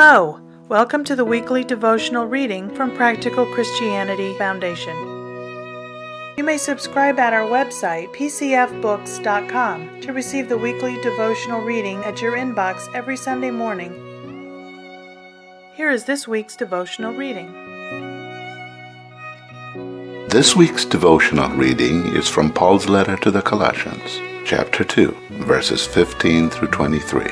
Hello! Welcome to the weekly devotional reading from Practical Christianity Foundation. You may subscribe at our website, pcfbooks.com, to receive the weekly devotional reading at your inbox every Sunday morning. Here is this week's devotional reading. This week's devotional reading is from Paul's letter to the Colossians, chapter 2, verses 15 through 23.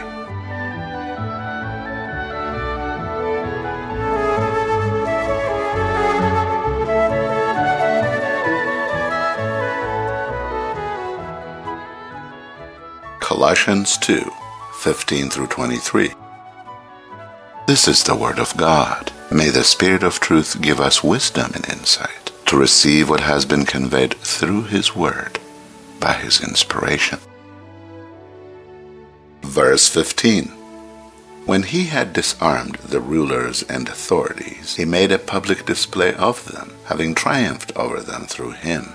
Colossians 2, 15 through 23. This is the word of God. May the Spirit of truth give us wisdom and insight to receive what has been conveyed through His word by His inspiration. Verse 15. When He had disarmed the rulers and authorities, He made a public display of them, having triumphed over them through Him.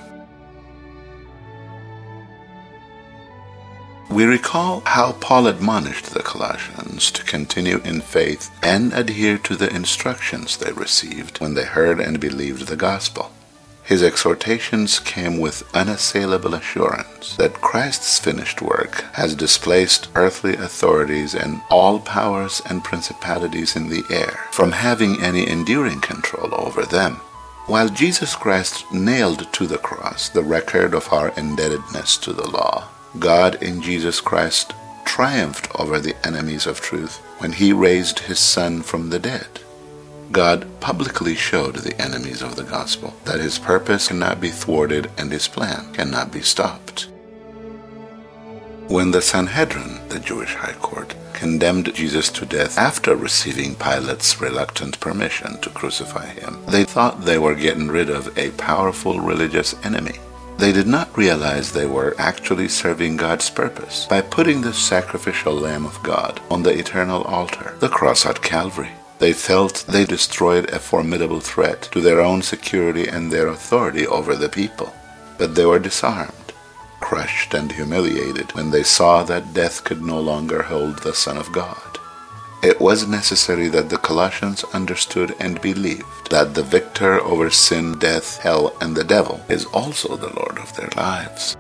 We recall how Paul admonished the Colossians to continue in faith and adhere to the instructions they received when they heard and believed the gospel. His exhortations came with unassailable assurance that Christ's finished work has displaced earthly authorities and all powers and principalities in the air from having any enduring control over them. While Jesus Christ nailed to the cross the record of our indebtedness to the law, God in Jesus Christ triumphed over the enemies of truth when He raised His Son from the dead. God publicly showed the enemies of the gospel that His purpose cannot be thwarted and His plan cannot be stopped. When the Sanhedrin, the Jewish high court, condemned Jesus to death after receiving Pilate's reluctant permission to crucify Him, they thought they were getting rid of a powerful religious enemy. They did not realize they were actually serving God's purpose by putting the sacrificial Lamb of God on the eternal altar, the cross at Calvary. They felt they destroyed a formidable threat to their own security and their authority over the people. But they were disarmed, crushed and humiliated when they saw that death could no longer hold the Son of God. It was necessary that the Colossians understood and believed that the victor over sin, death, hell, and the devil is also the Lord of their lives.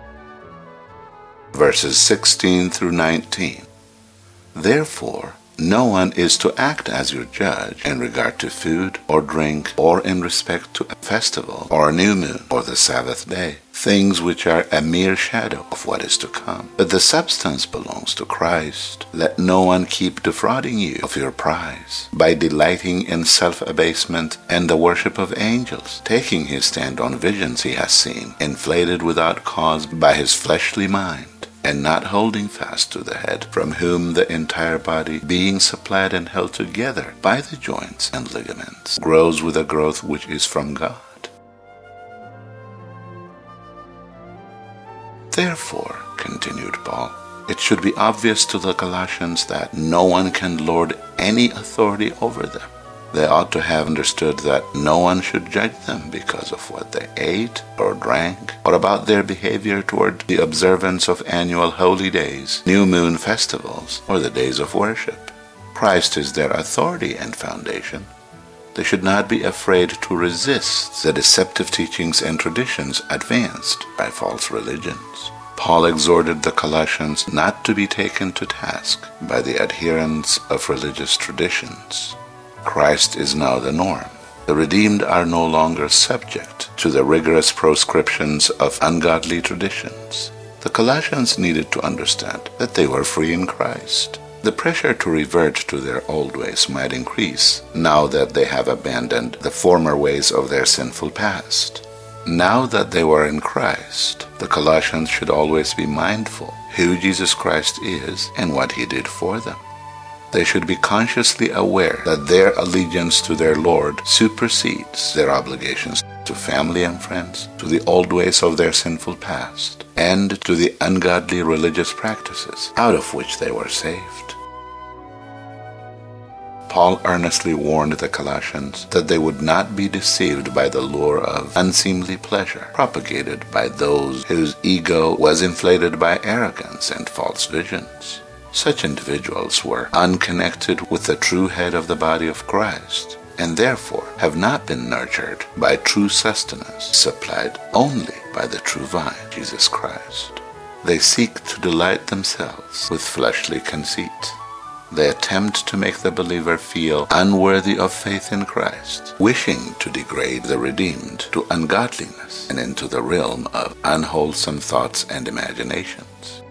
Verses 16 through 19. Therefore, no one is to act as your judge in regard to food or drink or in respect to a festival or a new moon or the Sabbath day, things which are a mere shadow of what is to come. But the substance belongs to Christ. Let no one keep defrauding you of your prize by delighting in self-abasement and the worship of angels, taking his stand on visions he has seen, inflated without cause by his fleshly mind, and not holding fast to the head, from whom the entire body, being supplied and held together by the joints and ligaments, grows with a growth which is from God. Therefore, continued Paul, it should be obvious to the Colossians that no one can lord any authority over them. They ought to have understood that no one should judge them because of what they ate or drank, or about their behavior toward the observance of annual holy days, new moon festivals, or the days of worship. Christ is their authority and foundation. They should not be afraid to resist the deceptive teachings and traditions advanced by false religions. Paul exhorted the Colossians not to be taken to task by the adherents of religious traditions. Christ is now the norm. The redeemed are no longer subject to the rigorous proscriptions of ungodly traditions. The Colossians needed to understand that they were free in Christ. The pressure to revert to their old ways might increase now that they have abandoned the former ways of their sinful past. Now that they were in Christ, the Colossians should always be mindful who Jesus Christ is and what He did for them. They should be consciously aware that their allegiance to their Lord supersedes their obligations to family and friends, to the old ways of their sinful past, and to the ungodly religious practices out of which they were saved. Paul earnestly warned the Colossians that they would not be deceived by the lure of unseemly pleasure propagated by those whose ego was inflated by arrogance and false visions. Such individuals were unconnected with the true head of the body of Christ, and therefore have not been nurtured by true sustenance supplied only by the true vine, Jesus Christ. They seek to delight themselves with fleshly conceit. They attempt to make the believer feel unworthy of faith in Christ, wishing to degrade the redeemed to ungodliness and into the realm of unwholesome thoughts and imaginations.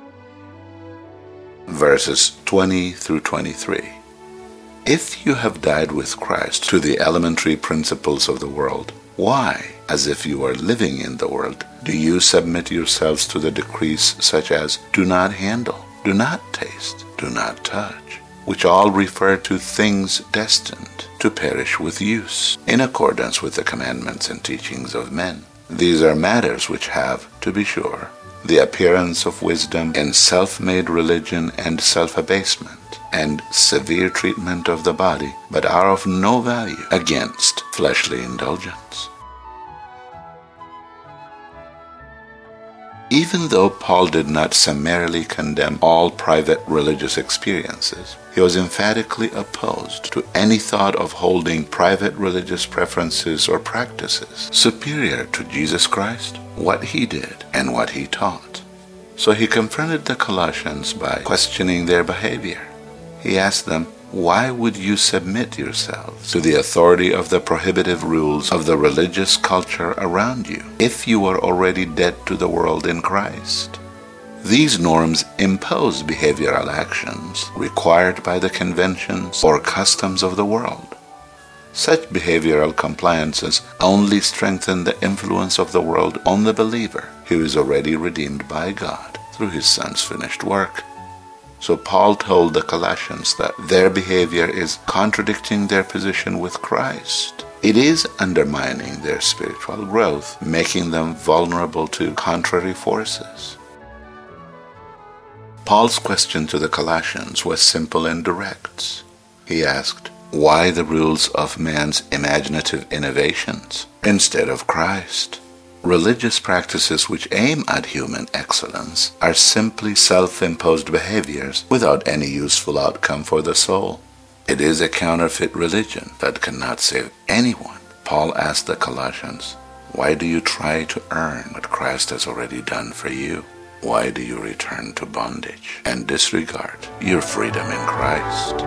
Verses 20 through 23. If you have died with Christ to the elementary principles of the world, why, as if you were living in the world, do you submit yourselves to the decrees such as do not handle, do not taste, do not touch, which all refer to things destined to perish with use, in accordance with the commandments and teachings of men? These are matters which have, to be sure, the appearance of wisdom in self-made religion and self-abasement, and severe treatment of the body, but are of no value against fleshly indulgence. Even though Paul did not summarily condemn all private religious experiences, he was emphatically opposed to any thought of holding private religious preferences or practices superior to Jesus Christ, what he did, and what he taught. So he confronted the Colossians by questioning their behavior. He asked them, why would you submit yourselves to the authority of the prohibitive rules of the religious culture around you, if you were already dead to the world in Christ? These norms impose behavioral actions required by the conventions or customs of the world. Such behavioral compliances only strengthen the influence of the world on the believer, who is already redeemed by God through his Son's finished work. So Paul told the Colossians that their behavior is contradicting their position with Christ. It is undermining their spiritual growth, making them vulnerable to contrary forces. Paul's question to the Colossians was simple and direct. He asked, why the rules of man's imaginative innovations instead of Christ? Religious practices which aim at human excellence are simply self-imposed behaviors without any useful outcome for the soul. It is a counterfeit religion that cannot save anyone. Paul asked the Colossians, why do you try to earn what Christ has already done for you? Why do you return to bondage and disregard your freedom in Christ?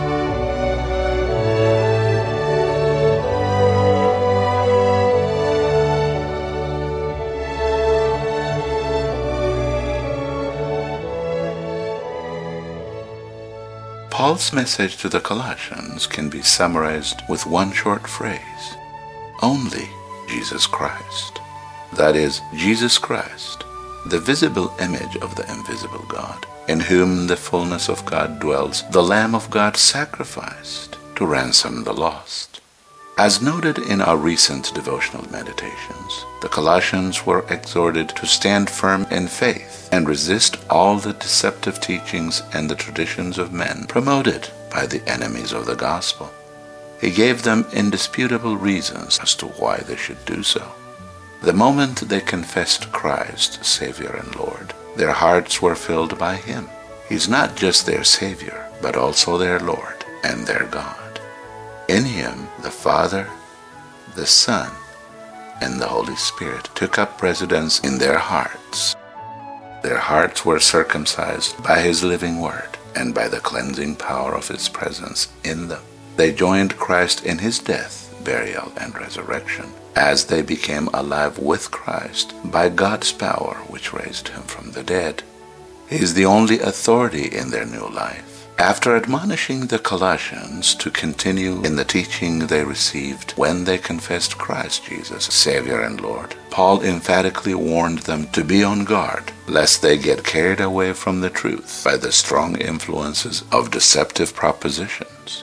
Paul's message to the Colossians can be summarized with one short phrase: only Jesus Christ. That is, Jesus Christ, the visible image of the invisible God, in whom the fullness of God dwells, the Lamb of God sacrificed to ransom the lost. As noted in our recent devotional meditations, the Colossians were exhorted to stand firm in faith and resist all the deceptive teachings and the traditions of men promoted by the enemies of the gospel. He gave them indisputable reasons as to why they should do so. The moment they confessed Christ, Savior and Lord, their hearts were filled by Him. He's not just their Savior, but also their Lord and their God. In Him, the Father, the Son, and the Holy Spirit took up residence in their hearts. Their hearts were circumcised by His living Word and by the cleansing power of His presence in them. They joined Christ in His death, burial, and resurrection, as they became alive with Christ by God's power which raised Him from the dead. He is the only authority in their new life. After admonishing the Colossians to continue in the teaching they received when they confessed Christ Jesus, Savior and Lord, Paul emphatically warned them to be on guard, lest they get carried away from the truth by the strong influences of deceptive propositions.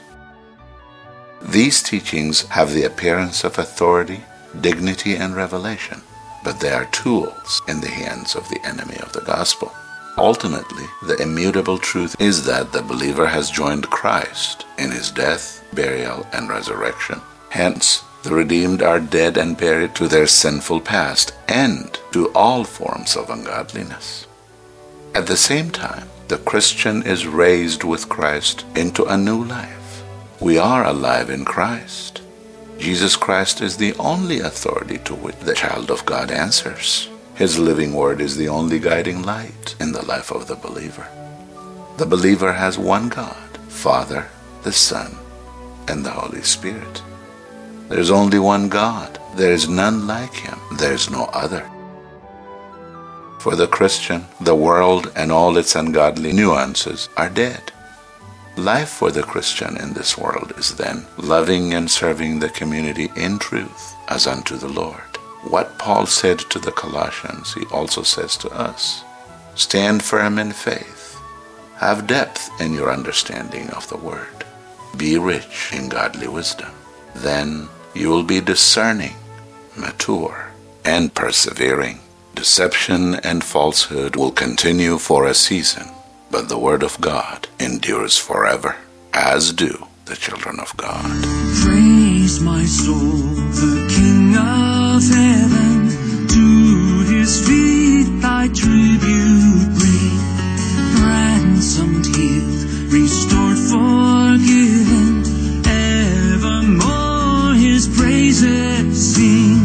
These teachings have the appearance of authority, dignity, and revelation, but they are tools in the hands of the enemy of the gospel. Ultimately, the immutable truth is that the believer has joined Christ in His death, burial, and resurrection. Hence, the redeemed are dead and buried to their sinful past and to all forms of ungodliness. At the same time, the Christian is raised with Christ into a new life. We are alive in Christ. Jesus Christ is the only authority to which the child of God answers. His living word is the only guiding light in the life of the believer. The believer has one God, Father, the Son, and the Holy Spirit. There is only one God. There is none like him. There is no other. For the Christian, the world and all its ungodly nuances are dead. Life for the Christian in this world is then loving and serving the community in truth as unto the Lord. What Paul said to the Colossians, he also says to us. Stand firm in faith. Have depth in your understanding of the word. Be rich in godly wisdom. Then you will be discerning, mature, and persevering. Deception and falsehood will continue for a season, but the word of God endures forever, as do the children of God. Praise my soul, the King of heaven. To his feet thy tribute bring. Ransomed, healed, restored, forgiven. Evermore his praises sing.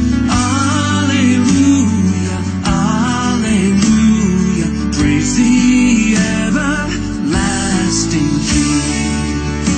Alleluia, alleluia. Praise the everlasting King.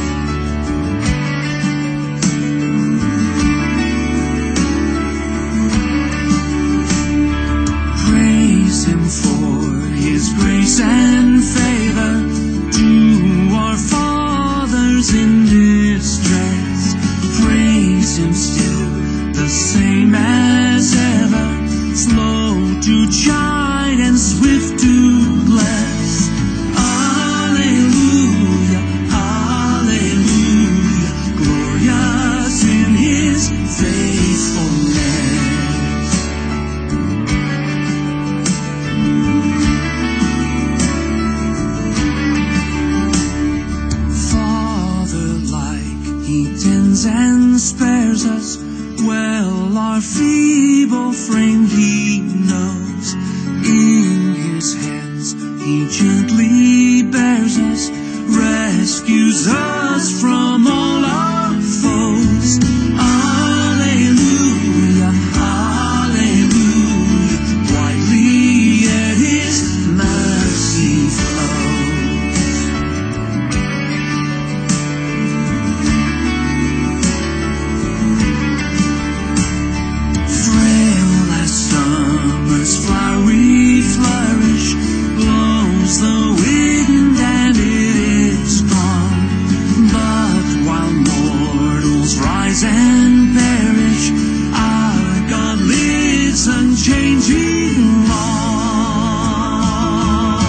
Praise him for his grace and favor to our fathers in distress. Praise him still the same as ever, slow to chide and swift to bless. Alleluia, alleluia, glorious in his faithfulness. Father-like, he tends and spares us. Well, our feeble frame he knows. In his hands he gently bears us, rescues us from all our foes. Alleluia, alleluia, widely yet his mercy flows. Flowery flourish, blows the wind and it is gone. But while mortals rise and perish, our God lives unchanging long.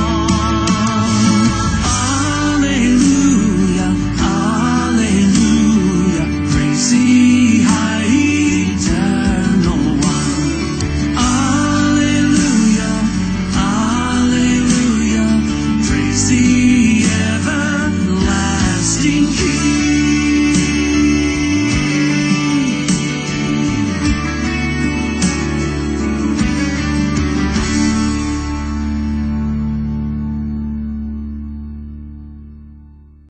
Alleluia, alleluia, praise the high eternal one. The everlasting King.